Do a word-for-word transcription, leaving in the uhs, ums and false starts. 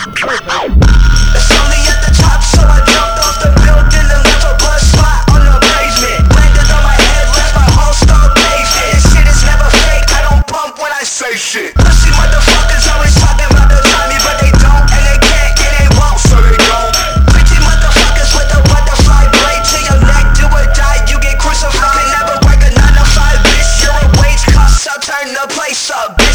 It's only at the top, so I jumped off the building and left a blood spot on the pavement. Landed on my head, left my whole skull paved. This shit is never fake, I don't pump when I say shit. Pussy motherfuckers always talking about the timing, but they don't, and they can't, and they won't, so they don't. Pretty motherfuckers with a butterfly blade to your neck, do or die, you get crucified. Can never work a nine to five, bitch, you're a wage cost, I'll turn the place up, bitch.